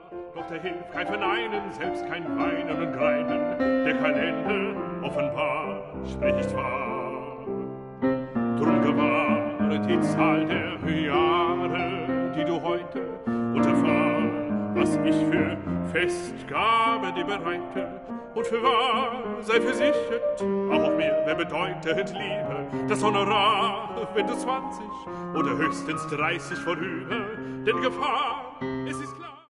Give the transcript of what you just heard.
Doch der hilft kein Verneinen, selbst kein Weinen und Greinen. Der Kalender offenbar spricht wahr. Drum gewahre die Zahl der Jahre, die du heute unterfahr, was ich für Festgabe dir bereite. Und für wahr sei versichert, auch mir, wer bedeutet Liebe, das Honorar, wenn du 20 oder höchstens 30 vorüber, denn Gefahr, es ist klar.